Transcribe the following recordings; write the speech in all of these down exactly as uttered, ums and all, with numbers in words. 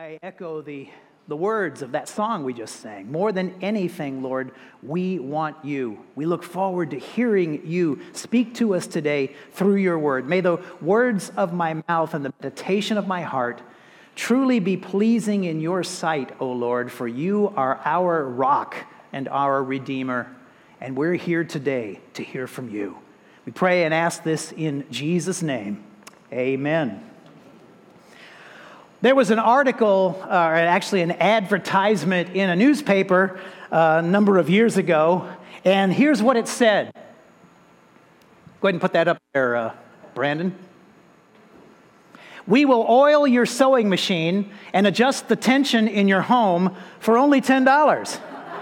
I echo the, the words of that song we just sang. More than anything, Lord, we want you. We look forward to hearing you speak to us today through your word. May the words of my mouth and the meditation of my heart truly be pleasing in your sight, O Lord, for you are our rock and our Redeemer, and we're here today to hear from you. We pray and ask this in Jesus' name. Amen. There was an article, or actually an advertisement in a newspaper uh, a number of years ago, and here's what it said. Go ahead and put that up there, uh, Brandon. We will oil your sewing machine and adjust the tension in your home for only ten dollars.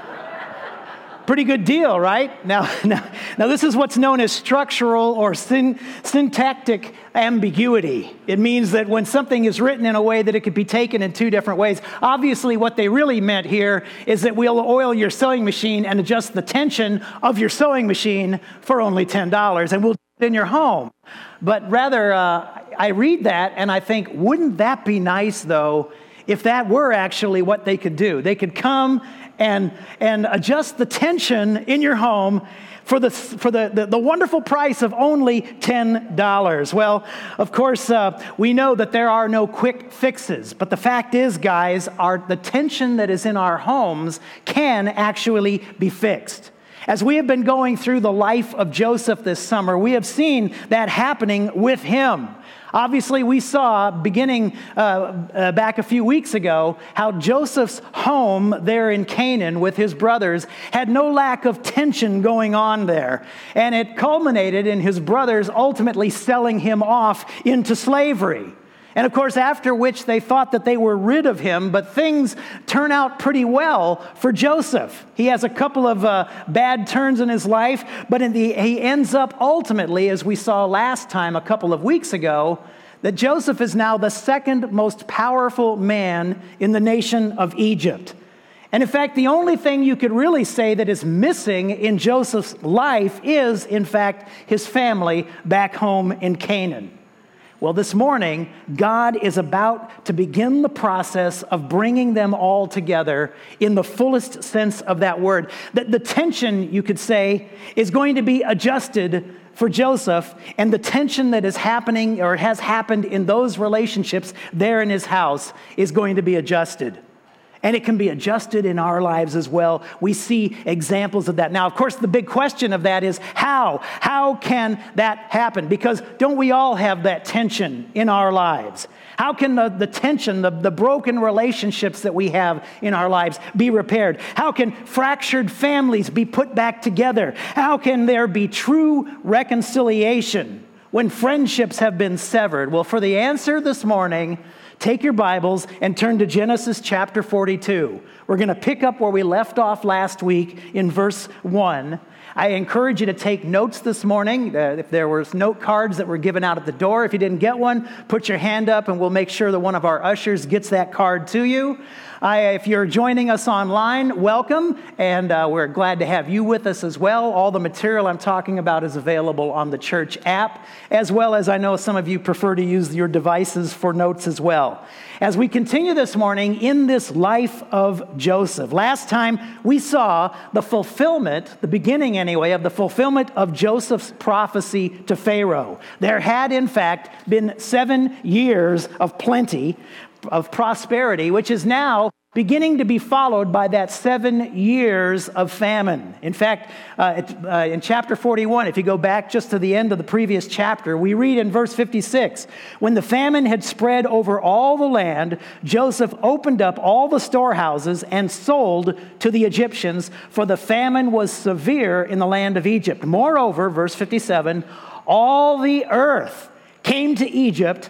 Pretty good deal, right? Now, now, now this is what's known as structural or syn- syntactic ambiguity. It means that when something is written in a way that it could be taken in two different ways. Obviously, what they really meant here is that we'll oil your sewing machine and adjust the tension of your sewing machine for only ten dollars, and we'll do it in your home. But rather, uh, I read that and I think, wouldn't that be nice, though, if that were actually what they could do? They could come and and adjust the tension in your home for the for the, the, the wonderful price of only ten dollars. Well, of course, uh, we know that there are no quick fixes. But the fact is, guys, our, the tension that is in our homes can actually be fixed. As we have been going through the life of Joseph this summer, we have seen that happening with him. Obviously, we saw, beginning uh, uh, back a few weeks ago, how Joseph's home there in Canaan with his brothers had no lack of tension going on there. And it culminated in his brothers ultimately selling him off into slavery. And of course, after which they thought that they were rid of him, but things turn out pretty well for Joseph. He has a couple of uh, bad turns in his life, but in the, he ends up ultimately, as we saw last time a couple of weeks ago, that Joseph is now the second most powerful man in the nation of Egypt. And in fact, the only thing you could really say that is missing in Joseph's life is, in fact, his family back home in Canaan. Well, this morning, God is about to begin the process of bringing them all together in the fullest sense of that word. That the tension, you could say, is going to be adjusted for Joseph, and the tension that is happening or has happened in those relationships there in his house is going to be adjusted. And it can be adjusted in our lives as well. We see examples of that. Now, of course, the big question of that is how? How can that happen? Because don't we all have that tension in our lives? How can the, the tension, the, the broken relationships that we have in our lives be repaired? How can fractured families be put back together? How can there be true reconciliation when friendships have been severed? Well, for the answer this morning, take your Bibles and turn to Genesis chapter forty-two. We're going to pick up where we left off last week in verse one. I encourage you to take notes this morning. Uh, if there were note cards that were given out at the door, if you didn't get one, put your hand up and we'll make sure that one of our ushers gets that card to you. I, if you're joining us online, welcome, and uh, we're glad to have you with us as well. All the material I'm talking about is available on the church app, as well as I know some of you prefer to use your devices for notes as well. As we continue this morning in this life of Joseph, last time we saw the fulfillment, the beginning anyway, of the fulfillment of Joseph's prophecy to Pharaoh. There had, in fact, been seven years of plenty, of prosperity, which is now beginning to be followed by that seven years of famine. In fact, uh, it, uh, in chapter forty-one, if you go back just to the end of the previous chapter, we read in verse fifty-six, when the famine had spread over all the land, Joseph opened up all the storehouses and sold to the Egyptians, for the famine was severe in the land of Egypt. Moreover, verse fifty-seven, all the earth came to Egypt,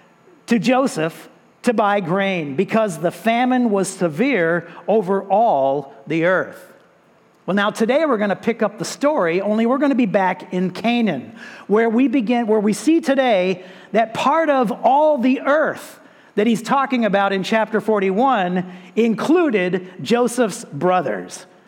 to Joseph, to buy grain, because the famine was severe over all the earth. Well, now today we're going to pick up the story, only we're going to be back in Canaan, where we begin, where we see today that part of all the earth that he's talking about in chapter forty-one included Joseph's brothers.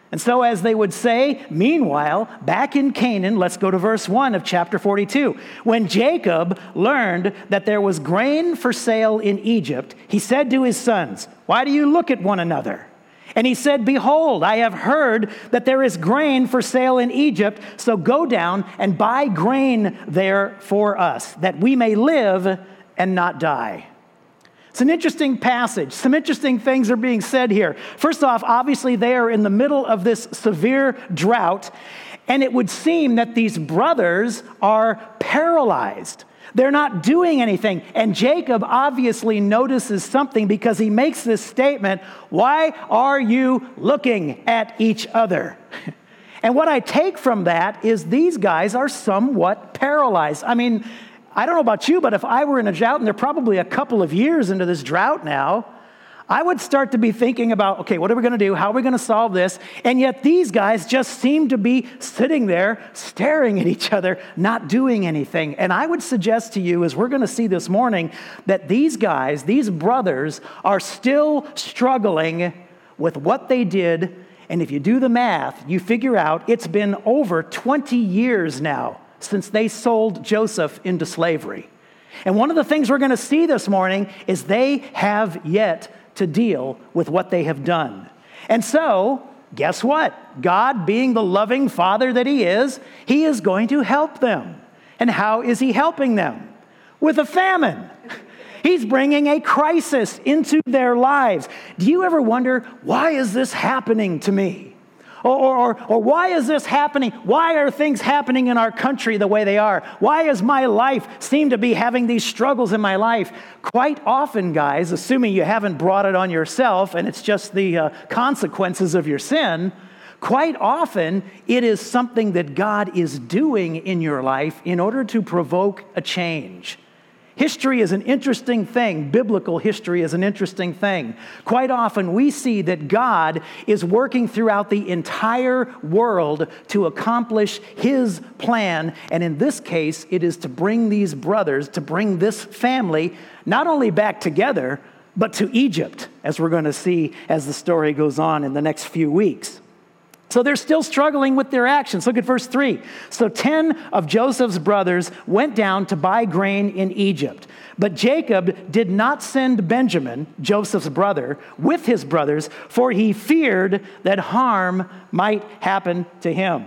And so as they would say, meanwhile, back in Canaan, let's go to verse one of chapter forty-two. When Jacob learned that there was grain for sale in Egypt, he said to his sons, "Why do you look at one another?" And he said, "Behold, I have heard that there is grain for sale in Egypt, so go down and buy grain there for us, that we may live and not die." It's an interesting passage. Some interesting things are being said here. First off, obviously they are in the middle of this severe drought, and it would seem that these brothers are paralyzed. They're not doing anything. And Jacob obviously notices something because he makes this statement, "Why are you looking at each other?" And what I take from that is these guys are somewhat paralyzed. I mean, I don't know about you, but if I were in a drought, and they're probably a couple of years into this drought now, I would start to be thinking about, okay, what are we going to do? How are we going to solve this? And yet these guys just seem to be sitting there staring at each other, not doing anything. And I would suggest to you, as we're going to see this morning, that these guys, these brothers, are still struggling with what they did. And if you do the math, you figure out it's been over twenty years now since they sold Joseph into slavery. And one of the things we're going to see this morning is they have yet to deal with what they have done. And so, guess what? God, being the loving Father that He is, He is going to help them. And how is He helping them? With a famine. He's bringing a crisis into their lives. Do you ever wonder, why is this happening to me? Or, or, or why is this happening? Why are things happening in our country the way they are? Why does my life seem to be having these struggles in my life? Quite often, guys, assuming you haven't brought it on yourself and it's just the uh, consequences of your sin, quite often it is something that God is doing in your life in order to provoke a change. History is an interesting thing. Biblical history is an interesting thing. Quite often we see that God is working throughout the entire world to accomplish His plan. And in this case, it is to bring these brothers, to bring this family, not only back together, but to Egypt, as we're going to see as the story goes on in the next few weeks. So they're still struggling with their actions. Look at verse three. So ten of Joseph's brothers went down to buy grain in Egypt. But Jacob did not send Benjamin, Joseph's brother, with his brothers, for he feared that harm might happen to him.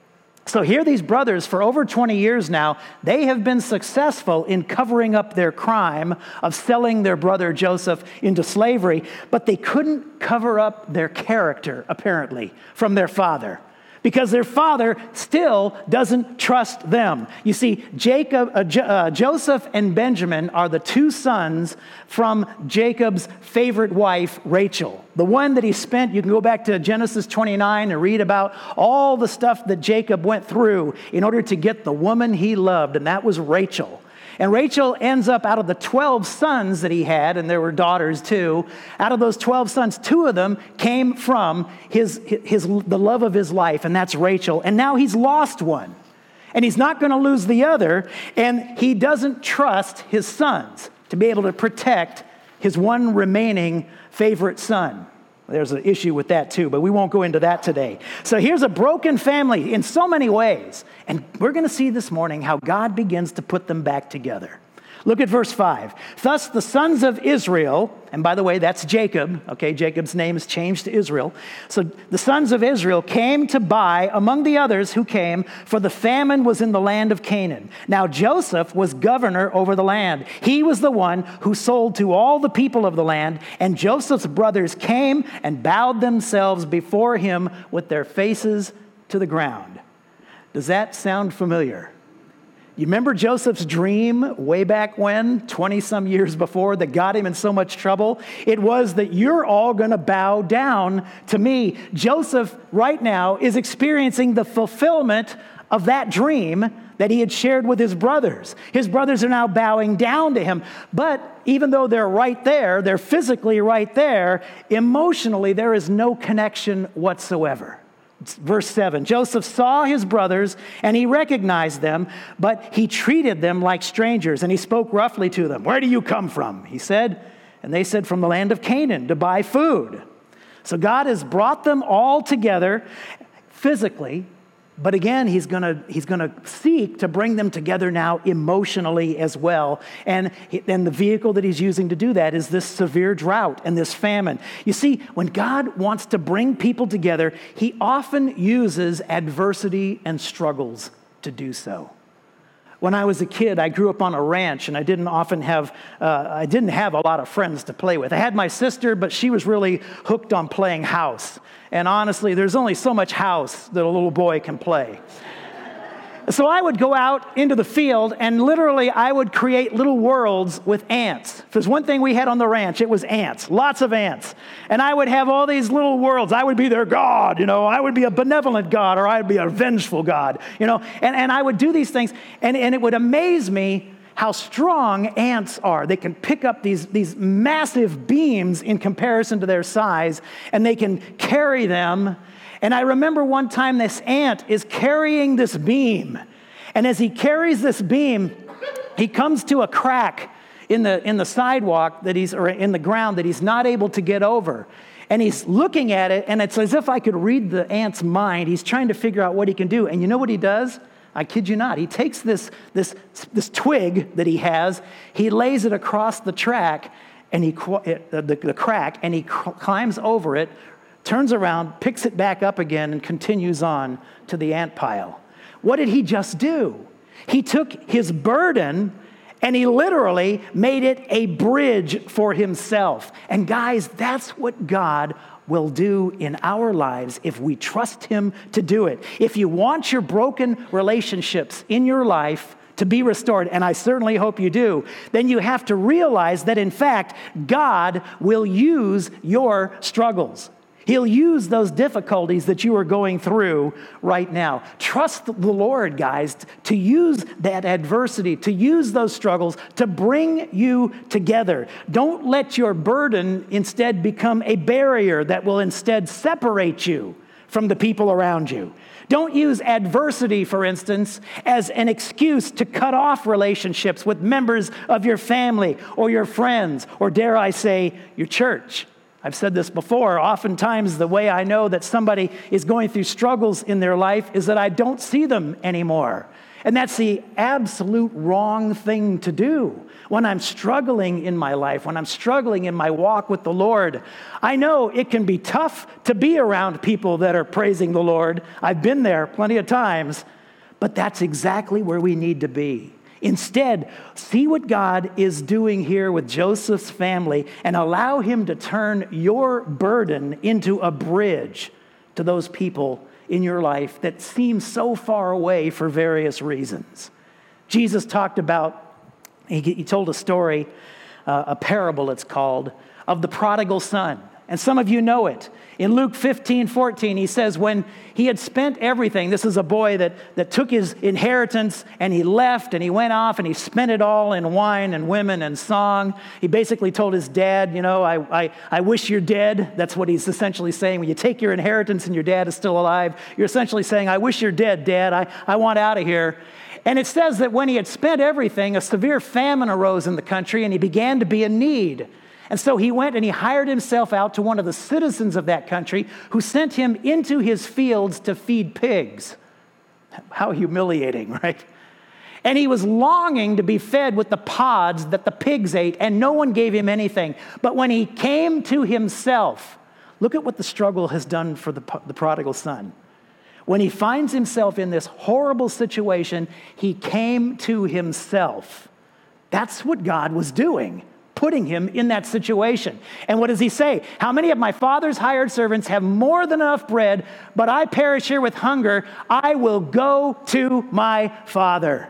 So here these brothers, for over twenty years now, they have been successful in covering up their crime of selling their brother Joseph into slavery, but they couldn't cover up their character, apparently, from their father, because their father still doesn't trust them. You see, Jacob, uh, J- uh, Joseph and Benjamin are the two sons from Jacob's favorite wife, Rachel. The one that he spent, you can go back to Genesis twenty-nine and read about all the stuff that Jacob went through in order to get the woman he loved, and that was Rachel. And Rachel ends up, out of the twelve sons that he had, and there were daughters too, out of those twelve sons, two of them came from his, his, the love of his life, and that's Rachel. And now he's lost one, and he's not going to lose the other, and he doesn't trust his sons to be able to protect his one remaining favorite son. There's an issue with that too, but we won't go into that today. So here's a broken family in so many ways. And we're going to see this morning how God begins to put them back together. Look at verse five. Thus the sons of Israel, and by the way, that's Jacob. Okay, Jacob's name is changed to Israel. So the sons of Israel came to buy among the others who came, for the famine was in the land of Canaan. Now Joseph was governor over the land. He was the one who sold to all the people of the land, and Joseph's brothers came and bowed themselves before him with their faces to the ground. Does that sound familiar? You remember Joseph's dream way back when, twenty-some years before, that got him in so much trouble? It was that you're all going to bow down to me. Joseph right now is experiencing the fulfillment of that dream that he had shared with his brothers. His brothers are now bowing down to him. But even though they're right there, they're physically right there, emotionally there is no connection whatsoever. Verse seven, Joseph saw his brothers and he recognized them, but he treated them like strangers, and he spoke roughly to them. Where do you come from? He said, and they said, from the land of Canaan to buy food. So God has brought them all together physically, but again, he's gonna he's gonna seek to bring them together now emotionally as well. And then the vehicle that he's using to do that is this severe drought and this famine. You see, when God wants to bring people together, he often uses adversity and struggles to do so. When I was a kid, I grew up on a ranch, and I didn't often have, uh, I didn't have a lot of friends to play with. I had my sister, but she was really hooked on playing house. And honestly, there's only so much house that a little boy can play. So I would go out into the field, and literally I would create little worlds with ants. If there's one thing we had on the ranch, it was ants, lots of ants. And I would have all these little worlds. I would be their God, you know. I would be a benevolent God, or I would be a vengeful God, you know. And, and I would do these things, and, and it would amaze me how strong ants are. They can pick up these, these massive beams in comparison to their size, and they can carry them. And I remember one time this ant is carrying this beam. And as he carries this beam, he comes to a crack in the, in the sidewalk that he's, or in the ground that he's not able to get over. And he's looking at it, and it's as if I could read the ant's mind. He's trying to figure out what he can do. And you know what he does? I kid you not. He takes this, this, this twig that he has, he lays it across the track, and he, the, the crack, and he climbs over it, turns around, picks it back up again, and continues on to the ant pile. What did he just do? He took his burden and he literally made it a bridge for himself. And guys, that's what God will do in our lives if we trust him to do it. If you want your broken relationships in your life to be restored, and I certainly hope you do, then you have to realize that in fact, God will use your struggles. He'll use those difficulties that you are going through right now. Trust the Lord, guys, to use that adversity, to use those struggles to bring you together. Don't let your burden instead become a barrier that will instead separate you from the people around you. Don't use adversity, for instance, as an excuse to cut off relationships with members of your family or your friends, or dare I say, your church. I've said this before. Oftentimes, the way I know that somebody is going through struggles in their life is that I don't see them anymore. And that's the absolute wrong thing to do. When I'm struggling in my life, when I'm struggling in my walk with the Lord, I know it can be tough to be around people that are praising the Lord. I've been there plenty of times, but that's exactly where we need to be. Instead, see what God is doing here with Joseph's family and allow him to turn your burden into a bridge to those people in your life that seem so far away for various reasons. Jesus talked about, he, he told a story, uh, a parable it's called, of the prodigal son. And some of you know it. In Luke fifteen fourteen, he says, when he had spent everything, this is a boy that, that took his inheritance and he left and he went off and he spent it all in wine and women and song. He basically told his dad, you know, I, I, I wish you're dead. That's what he's essentially saying. When you take your inheritance and your dad is still alive, you're essentially saying, I wish you're dead, Dad. I, I want out of here. And it says that when he had spent everything, a severe famine arose in the country and he began to be in need. And so he went and he hired himself out to one of the citizens of that country who sent him into his fields to feed pigs. How humiliating, right? And he was longing to be fed with the pods that the pigs ate, and no one gave him anything. But when he came to himself, look at what the struggle has done for the, the prodigal son. When he finds himself in this horrible situation, he came to himself. That's what God was doing, putting him in that situation. And what does he say? How many of my father's hired servants have more than enough bread, but I perish here with hunger? I will go to my father.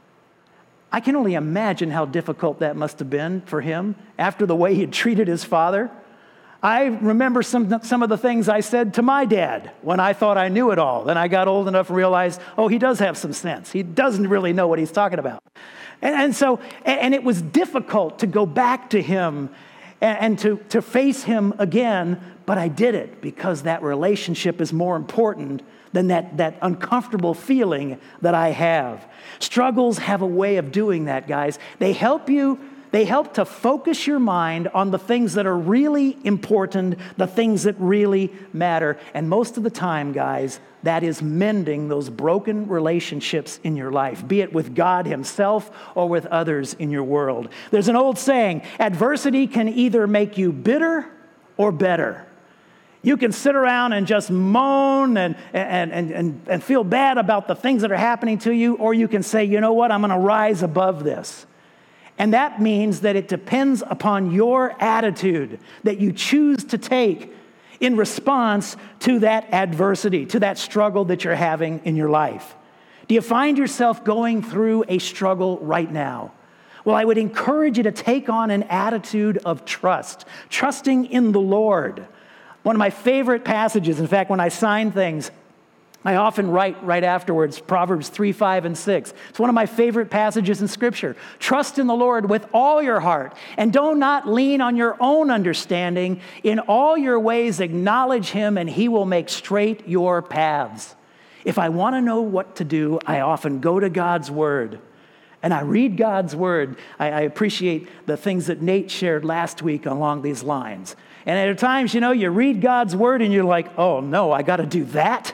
I can only imagine how difficult that must have been for him after the way he had treated his father. I remember some, some of the things I said to my dad when I thought I knew it all. Then I got old enough and realized, oh, he does have some sense. He doesn't really know what he's talking about. And, and so, and, and it was difficult to go back to him and, and to, to face him again, but I did it because that relationship is more important than that, that uncomfortable feeling that I have. Struggles have a way of doing that, guys. They help you They help to focus your mind on the things that are really important, the things that really matter. And most of the time, guys, that is mending those broken relationships in your life, be it with God himself or with others in your world. There's an old saying, adversity can either make you bitter or better. You can sit around and just moan and, and, and, and, and feel bad about the things that are happening to you, or you can say, you know what, I'm going to rise above this. And that means that it depends upon your attitude that you choose to take in response to that adversity, to that struggle that you're having in your life. Do you find yourself going through a struggle right now? Well, I would encourage you to take on an attitude of trust, trusting in the Lord. One of my favorite passages, in fact, when I sign things, I often write right afterwards, Proverbs three, five, and six. It's one of my favorite passages in Scripture. Trust in the Lord with all your heart, and do not lean on your own understanding. In all your ways acknowledge him, and he will make straight your paths. If I want to know what to do, I often go to God's Word, and I read God's Word. I, I appreciate the things that Nate shared last week along these lines. And at times, you know, you read God's Word and you're like, oh no, I got to do that.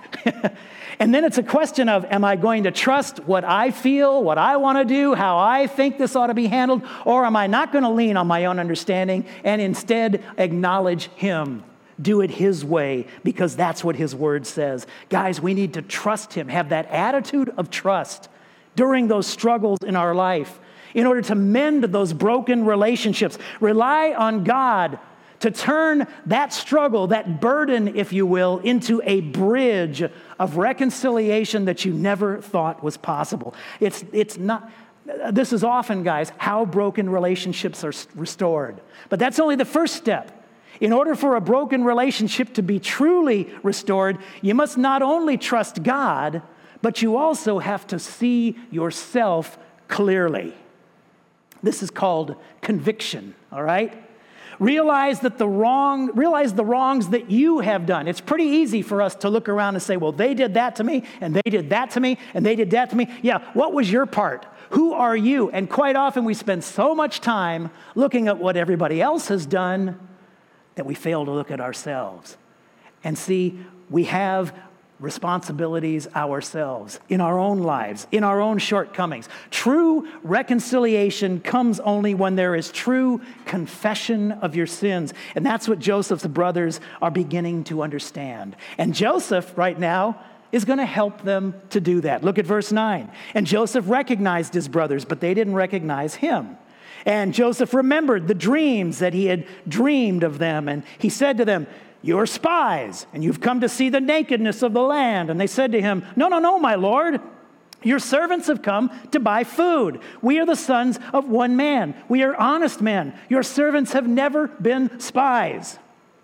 And then it's a question of, am I going to trust what I feel, what I want to do, how I think this ought to be handled, or am I not going to lean on my own understanding and instead acknowledge him? Do it his way, because that's what his Word says. Guys, we need to trust him, have that attitude of trust during those struggles in our life in order to mend those broken relationships. Rely on God to turn that struggle, that burden, if you will, into a bridge of reconciliation that you never thought was possible. It's, it's not, this is often, guys, how broken relationships are restored. But that's only the first step. In order for a broken relationship to be truly restored, you must not only trust God, but you also have to see yourself clearly. This is called conviction, all right? Realize that the wrong, realize the wrongs that you have done. It's pretty easy for us to look around and say, well, they did that to me, and they did that to me, and they did that to me. Yeah, what was your part? Who are you? And quite often we spend so much time looking at what everybody else has done that we fail to look at ourselves. And see, we have responsibilities ourselves in our own lives, in our own shortcomings. True reconciliation comes only when there is true confession of your sins. And that's what Joseph's brothers are beginning to understand. And Joseph right now is going to help them to do that. Look at verse nine. And Joseph recognized his brothers, but they didn't recognize him. And Joseph remembered the dreams that he had dreamed of them. And he said to them, "You're spies, and you've come to see the nakedness of the land." And they said to him, "No, no, no, my lord. Your servants have come to buy food. We are the sons of one man. We are honest men. Your servants have never been spies."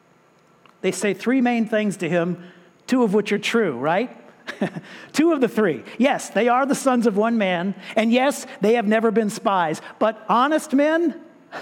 They say three main things to him, two of which are true, right? Two of the three. Yes, they are the sons of one man, and yes, they have never been spies. But honest men?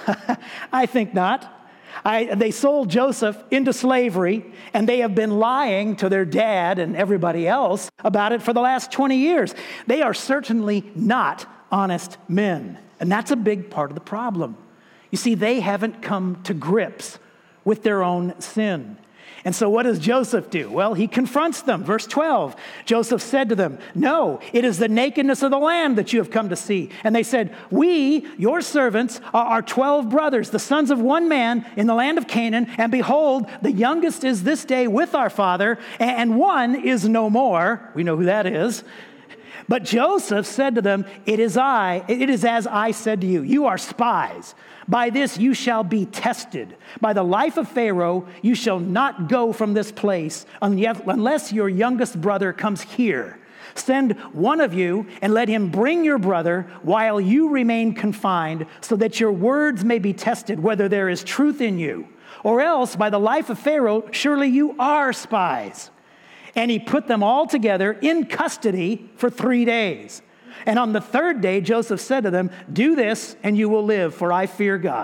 I think not. I, they sold Joseph into slavery, and they have been lying to their dad and everybody else about it for the last twenty years. They are certainly not honest men, and that's a big part of the problem. You see, they haven't come to grips with their own sin. And so what does Joseph do? Well, he confronts them. Verse twelve, Joseph said to them, "No, it is the nakedness of the land that you have come to see." And they said, "We, your servants, are twelve brothers, the sons of one man in the land of Canaan. And behold, the youngest is this day with our father, and one is no more." We know who that is. But Joseph said to them, "It is I, it is as I said to you, you are spies. By this you shall be tested. By the life of Pharaoh, you shall not go from this place unless your youngest brother comes here. Send one of you and let him bring your brother while you remain confined, so that your words may be tested whether there is truth in you. Or else, by the life of Pharaoh, surely you are spies." And he put them all together in custody for three days. And on the third day, Joseph said to them, "Do this, and you will live, for I fear God.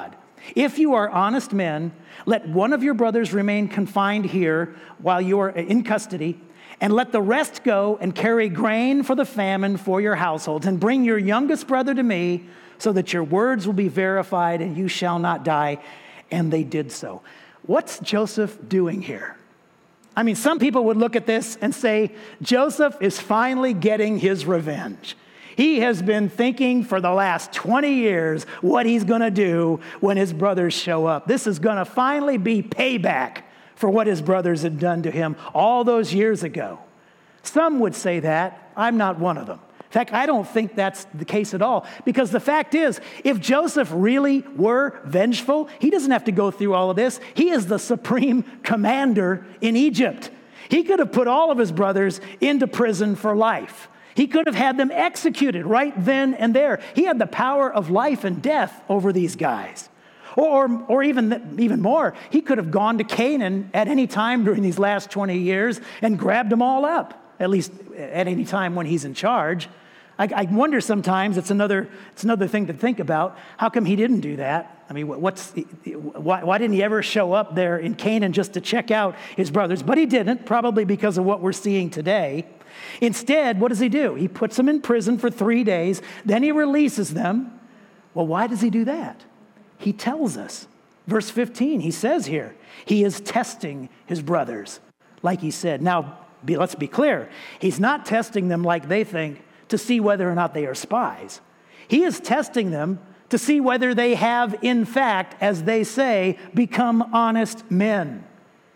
If you are honest men, let one of your brothers remain confined here while you are in custody, and let the rest go and carry grain for the famine for your households, and bring your youngest brother to me, so that your words will be verified and you shall not die. And they did so. What's Joseph doing here? I mean, some people would look at this and say, Joseph is finally getting his revenge. He has been thinking for the last twenty years what he's going to do when his brothers show up. This is going to finally be payback for what his brothers had done to him all those years ago. Some would say that. I'm not one of them. In fact, I don't think that's the case at all, because the fact is, if Joseph really were vengeful, he doesn't have to go through all of this. He is the supreme commander in Egypt. He could have put all of his brothers into prison for life. He could have had them executed right then and there. He had the power of life and death over these guys. Or, or, or even, even more, he could have gone to Canaan at any time during these last twenty years and grabbed them all up, at least at any time when he's in charge. I, I wonder sometimes, it's another, it's another thing to think about, how come he didn't do that? I mean, what's, why, why didn't he ever show up there in Canaan just to check out his brothers? But he didn't, probably because of what we're seeing today. Instead, what does he do? He puts them in prison for three days, then he releases them. Well, why does he do that? He tells us. Verse fifteen, he says here, he is testing his brothers, like he said. Now, be, let's be clear. He's not testing them like they think to see whether or not they are spies. He is testing them to see whether they have, in fact, as they say, become honest men.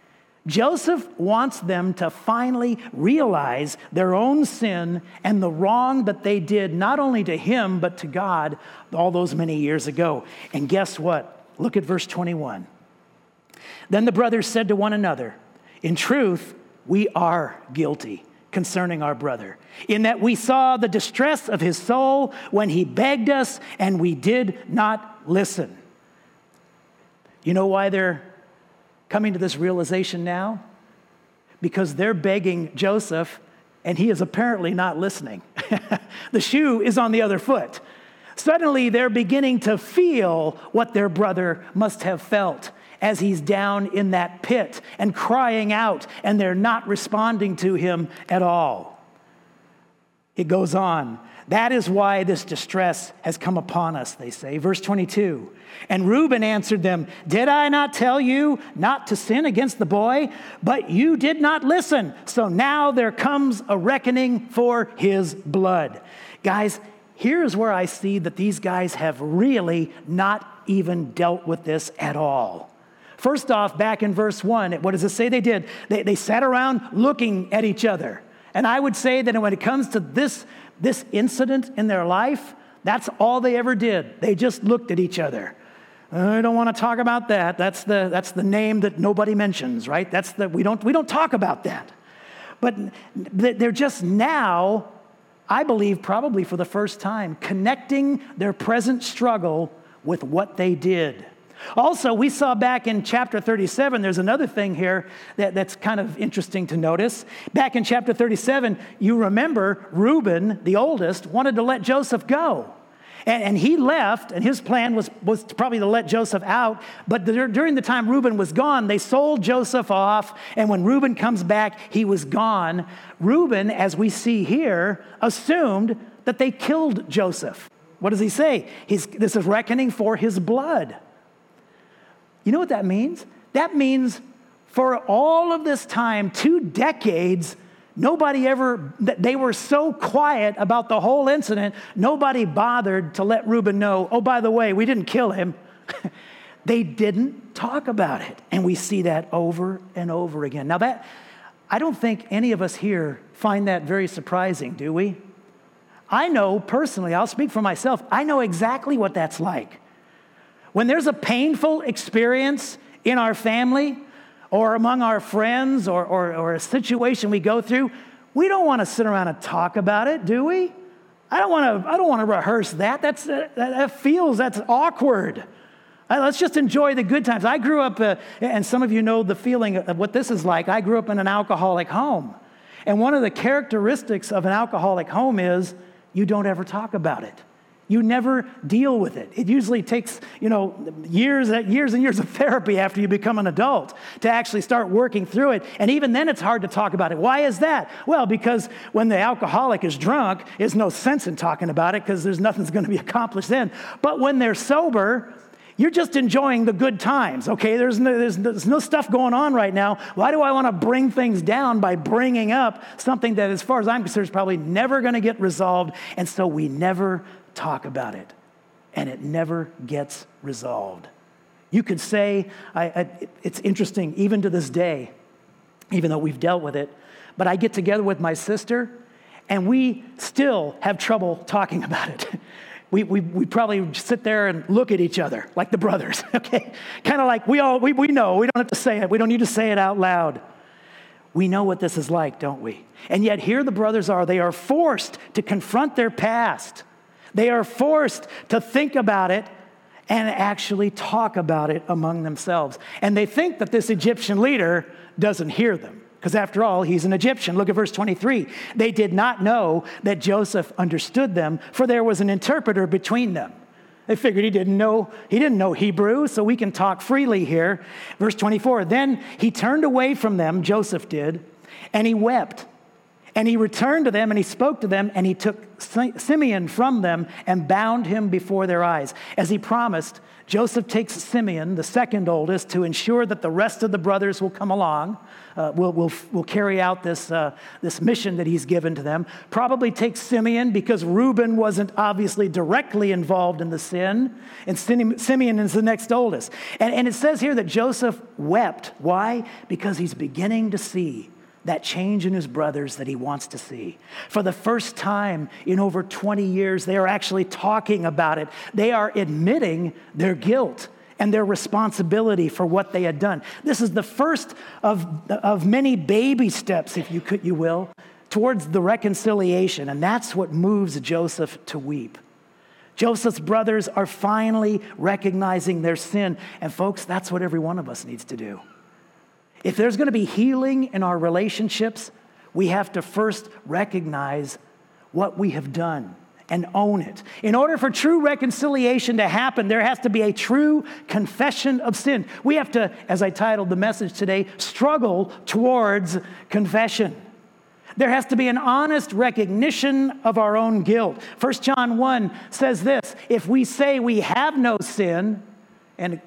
Joseph wants them to finally realize their own sin and the wrong that they did, not only to him, but to God all those many years ago. And guess what? Look at verse twenty-one. Then the brothers said to one another, in truth, we are guilty concerning our brother, in that we saw the distress of his soul when he begged us, and we did not listen. You know why they're coming to this realization now? Because they're begging Joseph, and he is apparently not listening. The shoe is on the other foot. Suddenly, they're beginning to feel what their brother must have felt as he's down in that pit and crying out, and they're not responding to him at all. It goes on. That is why this distress has come upon us, they say. Verse twenty-two, and Reuben answered them, did I not tell you not to sin against the boy? But you did not listen. So now there comes a reckoning for his blood. Guys, here's where I see that these guys have really not even dealt with this at all. First off, back in verse one, what does it say they did? They, they sat around looking at each other. And I would say that when it comes to this, this incident in their life, that's all they ever did. They just looked at each other. I don't want to talk about that. That's the, that's the name that nobody mentions, right? That's the, we don't, we don't talk about that. But they're just now, I believe probably for the first time, connecting their present struggle with what they did. Also, we saw back in chapter thirty-seven, there's another thing here that, that's kind of interesting to notice. Back in chapter thirty-seven, you remember Reuben, the oldest, wanted to let Joseph go. And, and he left, and his plan was, was to probably to let Joseph out. But the, during the time Reuben was gone, they sold Joseph off. And when Reuben comes back, he was gone. Reuben, as we see here, assumed that they killed Joseph. What does he say? He's, this is reckoning for his blood. You know what that means? That means for all of this time, two decades, nobody ever, they were so quiet about the whole incident, nobody bothered to let Reuben know, oh, by the way, we didn't kill him. They didn't talk about it. And we see that over and over again. Now that, I don't think any of us here find that very surprising, do we? I know personally, I'll speak for myself, I know exactly what that's like. When there's a painful experience in our family or among our friends or, or, or a situation we go through, we don't want to sit around and talk about it, do we? I don't want to, I don't want to rehearse that. That's, that, that feels, that's awkward. Uh, let's just enjoy the good times. I grew up, uh, and some of you know the feeling of what this is like. I grew up in an alcoholic home. And one of the characteristics of an alcoholic home is you don't ever talk about it. You never deal with it. It usually takes, you know, years, years and years of therapy after you become an adult to actually start working through it. And even then it's hard to talk about it. Why is that? Well, because when the alcoholic is drunk, there's no sense in talking about it because there's nothing's going to be accomplished then. But when they're sober, you're just enjoying the good times, okay? There's no, there's, there's no stuff going on right now. Why do I want to bring things down by bringing up something that, as far as I'm concerned, is probably never going to get resolved? And so we never talk about it, and it never gets resolved. You could say, I, I, it's interesting, even to this day, even though we've dealt with it, but I get together with my sister, and we still have trouble talking about it. We, we we probably sit there and look at each other like the brothers, okay? Kind of like we all, we, we know, we don't have to say it. We don't need to say it out loud. We know what this is like, don't we? And yet here the brothers are. They are forced to confront their past. They are forced to think about it and actually talk about it among themselves. And they think that this Egyptian leader doesn't hear them. Because after all, he's an Egyptian. Look at verse twenty-three. They did not know that Joseph understood them, for there was an interpreter between them. They figured he didn't know, he didn't know Hebrew, so we can talk freely here. Verse twenty-four, then he turned away from them, Joseph did, and he wept. And he returned to them and he spoke to them, and he took Simeon from them and bound him before their eyes. As he promised, Joseph takes Simeon, the second oldest, to ensure that the rest of the brothers will come along, uh, will, will, will carry out this, uh, this mission that he's given to them. Probably takes Simeon because Reuben wasn't obviously directly involved in the sin, and Simeon is the next oldest. And, and it says here that Joseph wept. Why? Because he's beginning to see that change in his brothers that he wants to see. For the first time in over twenty years, they are actually talking about it. They are admitting their guilt and their responsibility for what they had done. This is the first of, of many baby steps, if you could, you will, towards the reconciliation. And that's what moves Joseph to weep. Joseph's brothers are finally recognizing their sin. And folks, that's what every one of us needs to do. If there's going to be healing in our relationships, we have to first recognize what we have done and own it. In order for true reconciliation to happen, there has to be a true confession of sin. We have to, as I titled the message today, struggle towards confession. There has to be an honest recognition of our own guilt. First John one says this, if we say we have no sin, and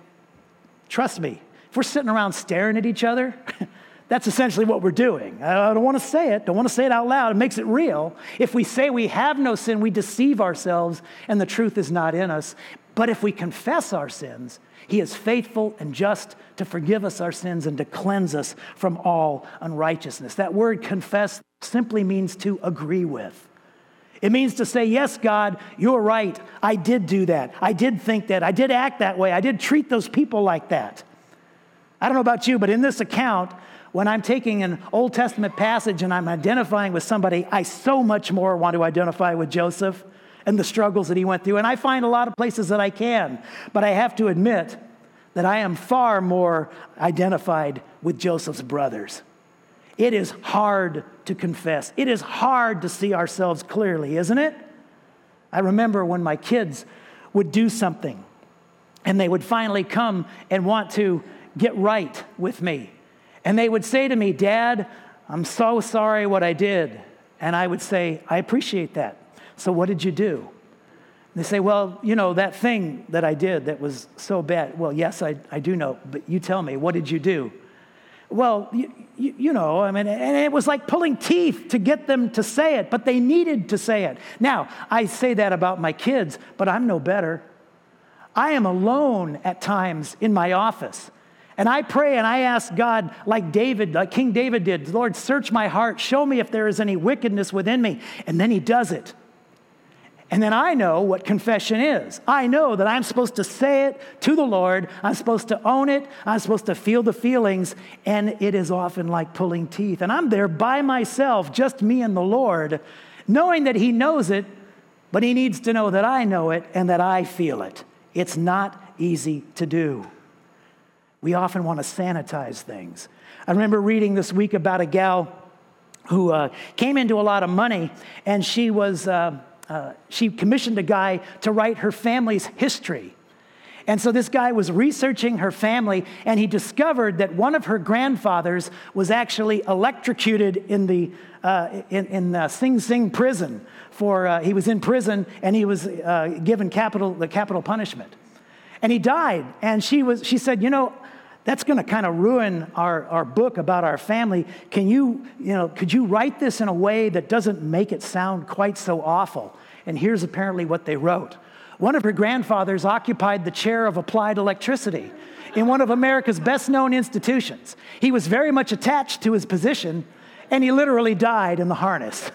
trust me, if we're sitting around staring at each other, that's essentially what we're doing. I don't want to say it. Don't want to say it out loud. It makes it real. If we say we have no sin, we deceive ourselves and the truth is not in us. But if we confess our sins, he is faithful and just to forgive us our sins and to cleanse us from all unrighteousness. That word confess simply means to agree with. It means to say, yes, God, you're right. I did do that. I did think that. I did act that way. I did treat those people like that. I don't know about you, but in this account, when I'm taking an Old Testament passage and I'm identifying with somebody, I so much more want to identify with Joseph and the struggles that he went through. And I find a lot of places that I can, but I have to admit that I am far more identified with Joseph's brothers. It is hard to confess. It is hard to see ourselves clearly, isn't it? I remember when my kids would do something and they would finally come and want to get right with me. And they would say to me, Dad, I'm so sorry what I did. And I would say, I appreciate that. So what did you do? And they say, well, you know, that thing that I did that was so bad. Well, yes, I, I do know, but you tell me, what did you do? Well, you, you, you know, I mean, and it was like pulling teeth to get them to say it, but they needed to say it. Now, I say that about my kids, but I'm no better. I am alone at times in my office. And I pray and I ask God, like David, like King David did, Lord, search my heart. Show me if there is any wickedness within me. And then he does it. And then I know what confession is. I know that I'm supposed to say it to the Lord. I'm supposed to own it. I'm supposed to feel the feelings. And it is often like pulling teeth. And I'm there by myself, just me and the Lord, knowing that he knows it, but he needs to know that I know it and that I feel it. It's not easy to do. We often want to sanitize things. I remember reading this week about a gal who uh, came into a lot of money, and she was, uh, uh, she commissioned a guy to write her family's history. And so this guy was researching her family, and he discovered that one of her grandfathers was actually electrocuted in the uh, in, in uh, Sing Sing prison. For uh, he was in prison, and he was uh, given capital the capital punishment, and he died. And she was she said, you know, that's going to kind of ruin our, our book about our family. Can you you know could you write this in a way that doesn't make it sound quite so awful? And here's apparently what they wrote. One of her grandfathers occupied the chair of applied electricity in one of America's best-known institutions. He was very much attached to his position, and he literally died in the harness.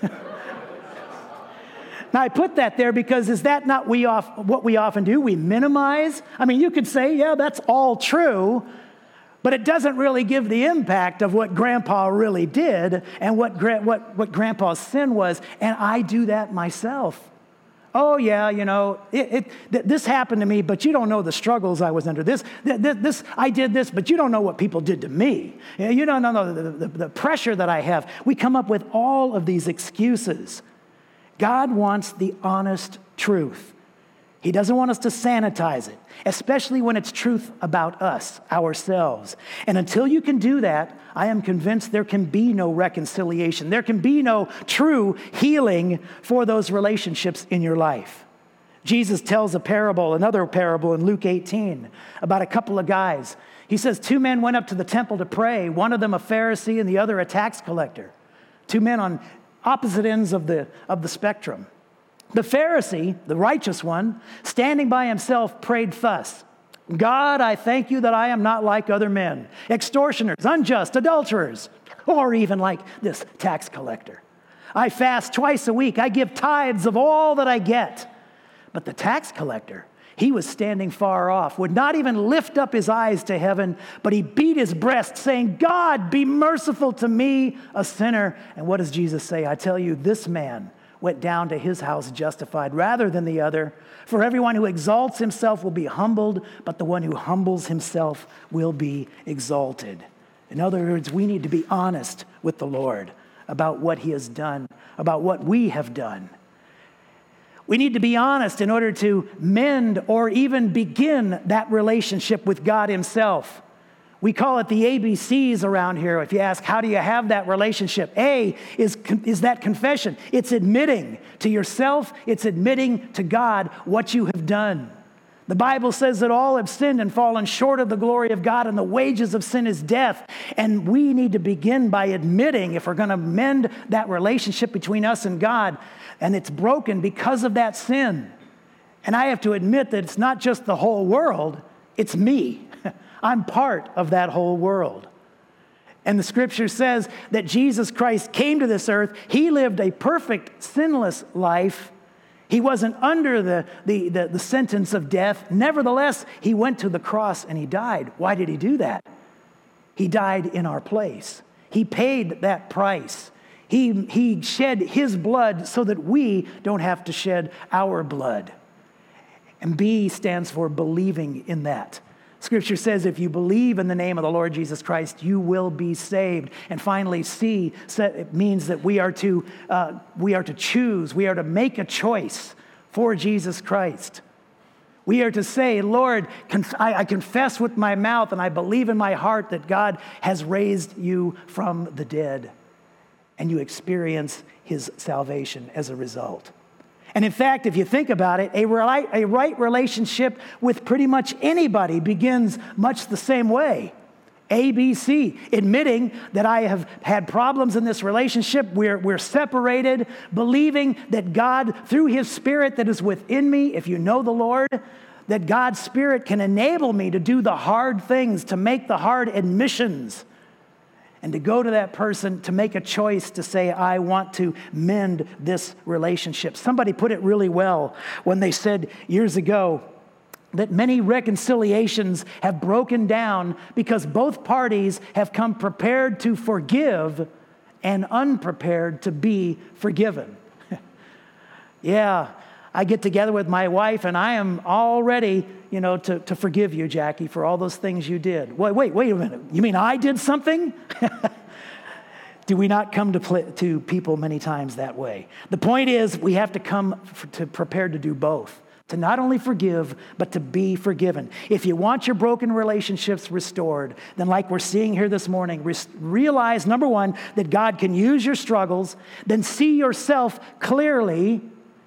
Now, I put that there because is that not we off, what we often do? We minimize. I mean, you could say, yeah, that's all true, but it doesn't really give the impact of what Grandpa really did and what, what, what Grandpa's sin was, and I do that myself. Oh, yeah, you know, it, it, th- this happened to me, but you don't know the struggles I was under. This, th- th- this, I did this, but you don't know what people did to me. You, know, you don't know the, the, the pressure that I have. We come up with all of these excuses. God wants the honest truth. He doesn't want us to sanitize it, especially when it's truth about us, ourselves. And until you can do that, I am convinced there can be no reconciliation. There can be no true healing for those relationships in your life. Jesus tells a parable, another parable in Luke eighteen, about a couple of guys. He says, two men went up to the temple to pray, one of them a Pharisee and the other a tax collector. Two men on opposite ends of the, of the spectrum. The Pharisee, the righteous one, standing by himself, prayed thus, God, I thank you that I am not like other men, extortioners, unjust, adulterers, or even like this tax collector. I fast twice a week. I give tithes of all that I get. But the tax collector, he was standing far off, would not even lift up his eyes to heaven, but he beat his breast, saying, God, be merciful to me, a sinner. And what does Jesus say? I tell you, this man went down to his house justified rather than the other. For everyone who exalts himself will be humbled, but the one who humbles himself will be exalted. In other words, we need to be honest with the Lord about what he has done, about what we have done. We need to be honest in order to mend or even begin that relationship with God himself. We call it the A B Cs around here. If you ask, how do you have that relationship? A is, is that confession. It's admitting to yourself, it's admitting to God what you have done. The Bible says that all have sinned and fallen short of the glory of God, and the wages of sin is death. And we need to begin by admitting, if we're going to mend that relationship between us and God, and it's broken because of that sin. And I have to admit that it's not just the whole world, it's me. I'm part of that whole world. And the scripture says that Jesus Christ came to this earth. He lived a perfect, sinless life. He wasn't under the, the, the, the sentence of death. Nevertheless, he went to the cross and he died. Why did he do that? He died in our place. He paid that price. He, he shed his blood so that we don't have to shed our blood. And B stands for believing in that. Scripture says if you believe in the name of the Lord Jesus Christ, you will be saved. And finally, C it means that we are to uh, we are to choose, we are to make a choice for Jesus Christ. We are to say, Lord, conf- I, I confess with my mouth and I believe in my heart that God has raised you from the dead. And you experience his salvation as a result. And in fact, if you think about it, a right, a right relationship with pretty much anybody begins much the same way. A B C, admitting that I have had problems in this relationship, we're, we're separated, believing that God, through his Spirit that is within me, if you know the Lord, that God's Spirit can enable me to do the hard things, to make the hard admissions, and to go to that person to make a choice to say, I want to mend this relationship. Somebody put it really well when they said years ago that many reconciliations have broken down because both parties have come prepared to forgive and unprepared to be forgiven. Yeah, I get together with my wife and I am all ready, you know, to, to forgive you, Jackie, for all those things you did. Wait, wait, wait a minute. You mean I did something? Do we not come to, play, to people many times that way? The point is, we have to come for, to prepared to do both. To not only forgive, but to be forgiven. If you want your broken relationships restored, then like we're seeing here this morning, re- realize, number one, that God can use your struggles, then see yourself clearly,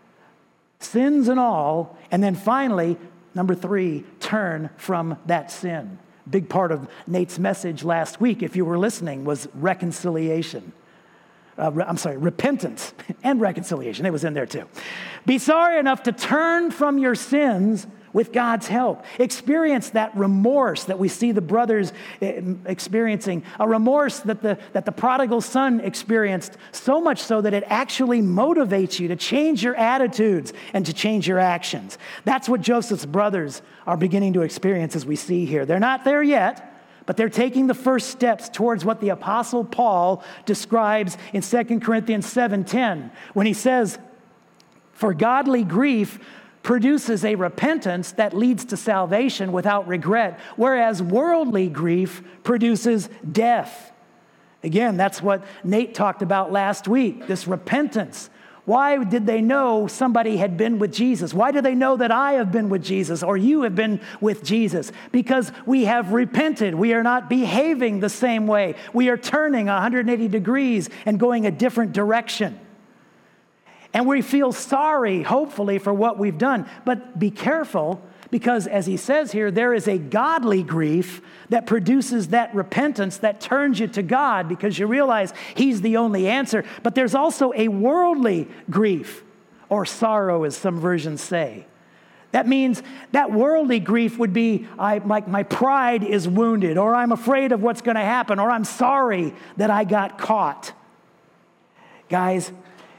sins and all, and then finally, number three, turn from that sin. Big part of Nate's message last week, if you were listening, was reconciliation. Uh, re- I'm sorry, repentance and reconciliation. It was in there too. Be sorry enough to turn from your sins with God's help. Experience that remorse that we see the brothers experiencing, a remorse that the, that the prodigal son experienced, so much so that it actually motivates you to change your attitudes and to change your actions. That's what Joseph's brothers are beginning to experience as we see here. They're not there yet, but they're taking the first steps towards what the Apostle Paul describes in Second Corinthians seven ten, when he says, "For godly grief produces a repentance that leads to salvation without regret, whereas worldly grief produces death." Again, that's what Nate talked about last week, this repentance. Why did they know somebody had been with Jesus? Why do they know that I have been with Jesus or you have been with Jesus? Because we have repented. We are not behaving the same way. We are turning one hundred eighty degrees and going a different direction. And we feel sorry, hopefully, for what we've done. But be careful, because as he says here, there is a godly grief that produces that repentance that turns you to God because you realize he's the only answer. But there's also a worldly grief, or sorrow, as some versions say. That means that worldly grief would be, I, like my pride is wounded, or I'm afraid of what's going to happen, or I'm sorry that I got caught. Guys,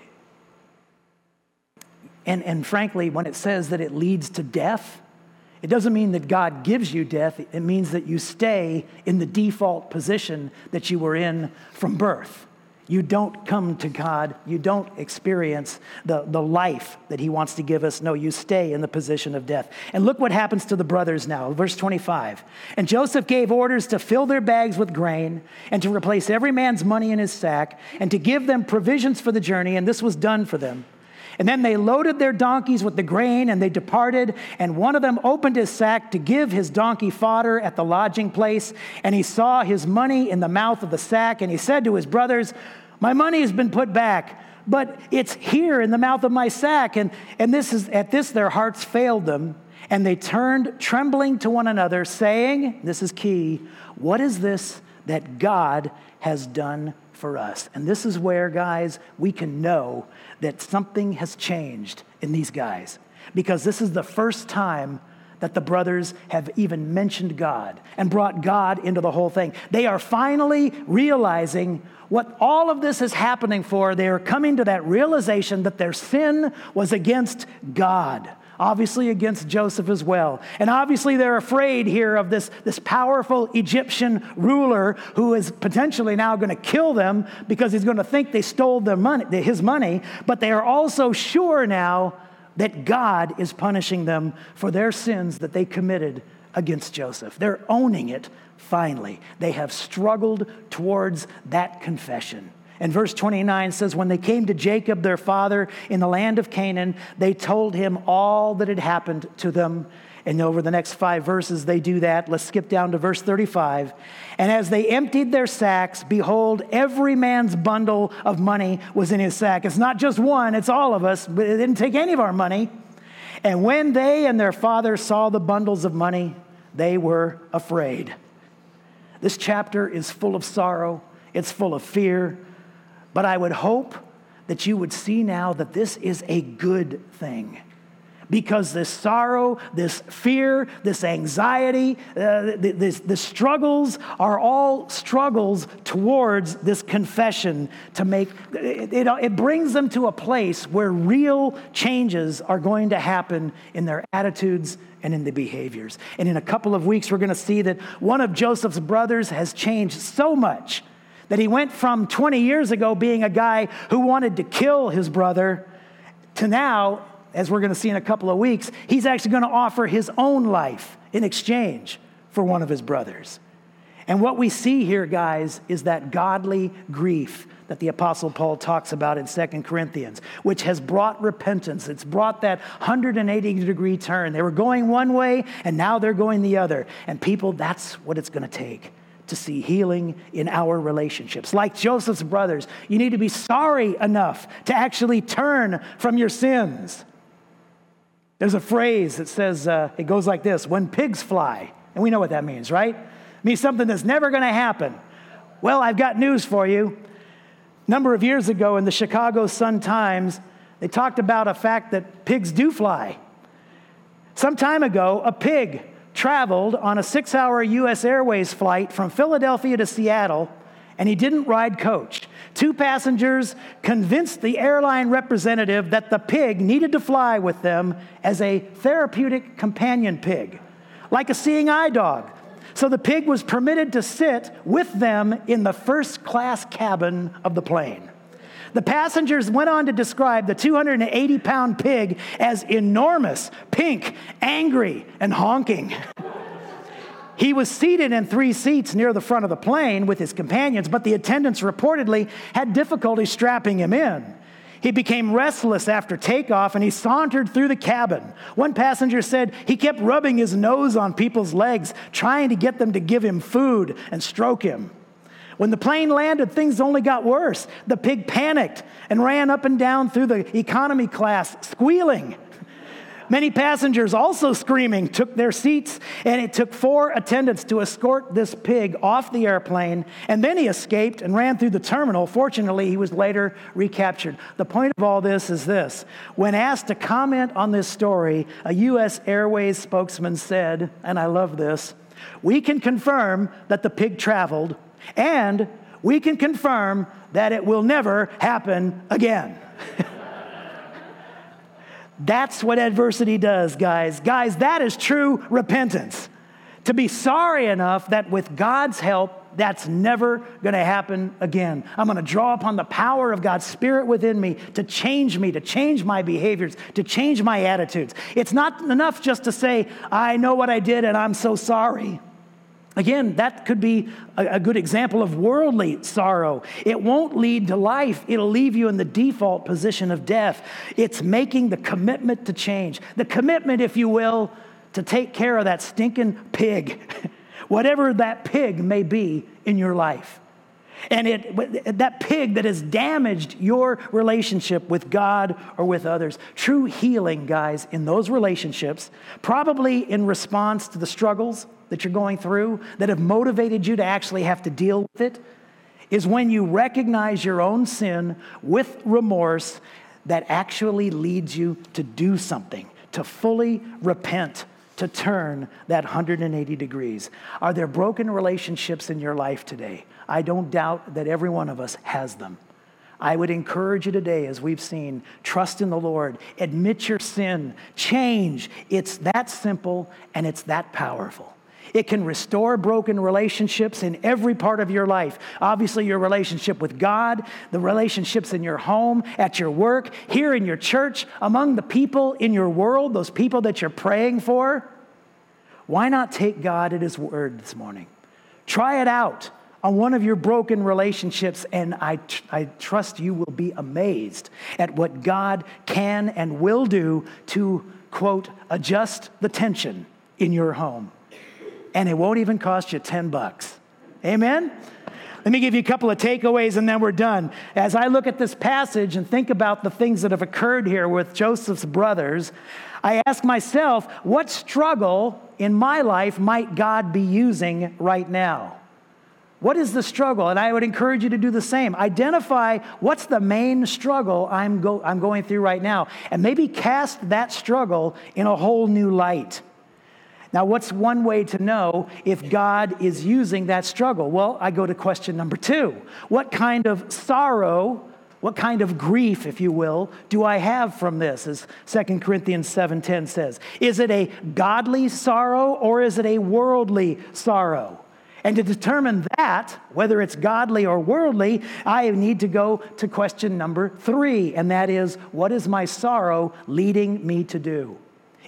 and, and frankly, when it says that it leads to death, it doesn't mean that God gives you death. It means that you stay in the default position that you were in from birth. You don't come to God. You don't experience the, the life that he wants to give us. No, you stay in the position of death. And look what happens to the brothers now. Verse twenty-five. "And Joseph gave orders to fill their bags with grain and to replace every man's money in his sack and to give them provisions for the journey. And this was done for them. And then they loaded their donkeys with the grain, and they departed. And one of them opened his sack to give his donkey fodder at the lodging place. And he saw his money in the mouth of the sack. And he said to his brothers, 'My money has been put back, but it's here in the mouth of my sack.' And, and this is at this their hearts failed them. And they turned trembling to one another, saying," this is key, "What is this that God has done for us?" And this is where, guys, we can know that something has changed in these guys, because this is the first time that the brothers have even mentioned God and brought God into the whole thing. They are finally realizing what all of this is happening for. They are coming to that realization that their sin was against God. Obviously against Joseph as well. And obviously they're afraid here of this, this powerful Egyptian ruler who is potentially now going to kill them because he's going to think they stole their money, his money. But they are also sure now that God is punishing them for their sins that they committed against Joseph. They're owning it finally. They have struggled towards that confession. And verse twenty-nine says, "When they came to Jacob, their father, in the land of Canaan, they told him all that had happened to them." And over the next five verses, they do that. Let's skip down to verse thirty-five. "And as they emptied their sacks, behold, every man's bundle of money was in his sack." It's not just one, it's all of us, but it didn't take any of our money. "And when they and their father saw the bundles of money, they were afraid." This chapter is full of sorrow. It's full of fear. But I would hope that you would see now that this is a good thing. Because this sorrow, this fear, this anxiety, uh, this, the struggles are all struggles towards this confession to make, it, it, it brings them to a place where real changes are going to happen in their attitudes and in the behaviors. And in a couple of weeks, we're going to see that one of Joseph's brothers has changed so much that he went from twenty years ago being a guy who wanted to kill his brother to now, as we're going to see in a couple of weeks, he's actually going to offer his own life in exchange for one of his brothers. And what we see here, guys, is that godly grief that the Apostle Paul talks about in Second Corinthians, which has brought repentance. It's brought that one hundred eighty degree turn. They were going one way, and now they're going the other. And people, that's what it's going to take to see healing in our relationships. Like Joseph's brothers, you need to be sorry enough to actually turn from your sins. There's a phrase that says, uh, it goes like this: when pigs fly. And we know what that means, right? It means something that's never going to happen. Well, I've got news for you. A number of years ago in the Chicago Sun-Times, they talked about a fact that pigs do fly. Some time ago, a pig traveled on a six-hour U S Airways flight from Philadelphia to Seattle, and he didn't ride coach. Two passengers convinced the airline representative that the pig needed to fly with them as a therapeutic companion pig, like a seeing eye dog. So the pig was permitted to sit with them in the first-class cabin of the plane. The passengers went on to describe the two hundred eighty pound pig as enormous, pink, angry, and honking. He was seated in three seats near the front of the plane with his companions, but the attendants reportedly had difficulty strapping him in. He became restless after takeoff, and he sauntered through the cabin. One passenger said he kept rubbing his nose on people's legs, trying to get them to give him food and stroke him. When the plane landed, things only got worse. The pig panicked and ran up and down through the economy class, squealing. Many passengers, also screaming, took their seats, and it took four attendants to escort this pig off the airplane, and then he escaped and ran through the terminal. Fortunately, he was later recaptured. The point of all this is this: when asked to comment on this story, a U S Airways spokesman said, and I love this, "We can confirm that the pig traveled, and we can confirm that it will never happen again." That's what adversity does, guys. Guys, that is true repentance. To be sorry enough that with God's help, that's never going to happen again. I'm going to draw upon the power of God's Spirit within me to change me, to change my behaviors, to change my attitudes. It's not enough just to say, I know what I did and I'm so sorry. Again, that could be a, a good example of worldly sorrow. It won't lead to life. It'll leave you in the default position of death. It's making the commitment to change. The commitment, if you will, to take care of that stinking pig, whatever that pig may be in your life. And it that pig that has damaged your relationship with God or with others. True healing, guys, in those relationships, probably in response to the struggles that you're going through that have motivated you to actually have to deal with it, is when you recognize your own sin with remorse that actually leads you to do something, to fully repent, to turn that one hundred eighty degrees. Are there broken relationships in your life today? I don't doubt that every one of us has them. I would encourage you today, as we've seen, trust in the Lord, admit your sin, change. It's that simple and it's that powerful. It can restore broken relationships in every part of your life. Obviously, your relationship with God, the relationships in your home, at your work, here in your church, among the people in your world, those people that you're praying for. Why not take God at His word this morning? Try it out on one of your broken relationships, and I, tr- I trust you will be amazed at what God can and will do to, quote, adjust the tension in your home. And it won't even cost you ten bucks. Amen? Let me give you a couple of takeaways and then we're done. As I look at this passage and think about the things that have occurred here with Joseph's brothers, I ask myself, what struggle in my life might God be using right now? What is the struggle? And I would encourage you to do the same. Identify what's the main struggle I'm, go- I'm going through right now, and maybe cast that struggle in a whole new light. Now, what's one way to know if God is using that struggle? Well, I go to question number two. What kind of sorrow, what kind of grief, if you will, do I have from this? As Second Corinthians seven ten says, is it a godly sorrow or is it a worldly sorrow? And to determine that, whether it's godly or worldly, I need to go to question number three, and that is, what is my sorrow leading me to do?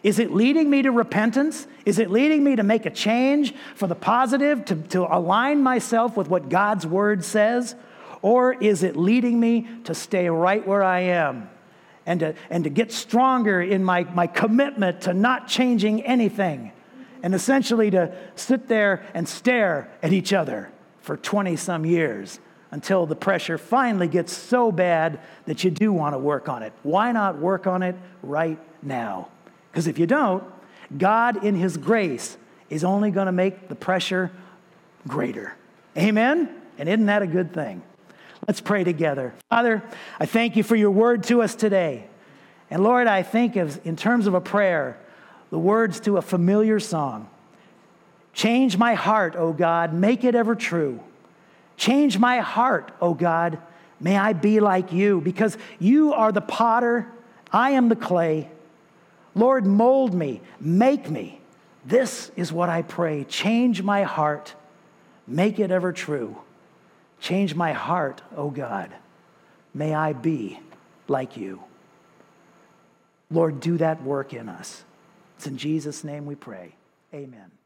Is it leading me to repentance? Is it leading me to make a change for the positive, to, to align myself with what God's word says? Or is it leading me to stay right where I am and to, and to get stronger in my, my commitment to not changing anything, and essentially to sit there and stare at each other for twenty some years until the pressure finally gets so bad that you do want to work on it? Why not work on it right now? Because if you don't, God in his grace is only going to make the pressure greater. Amen? And isn't that a good thing? Let's pray together. Father, I thank you for your word to us today. And Lord, I think of, in terms of a prayer, the words to a familiar song. Change my heart, O God, make it ever true. Change my heart, O God, may I be like you, because you are the potter, I am the clay. Lord, mold me, make me. This is what I pray. Change my heart, make it ever true. Change my heart, O God. May I be like you. Lord, do that work in us. It's in Jesus' name we pray. Amen.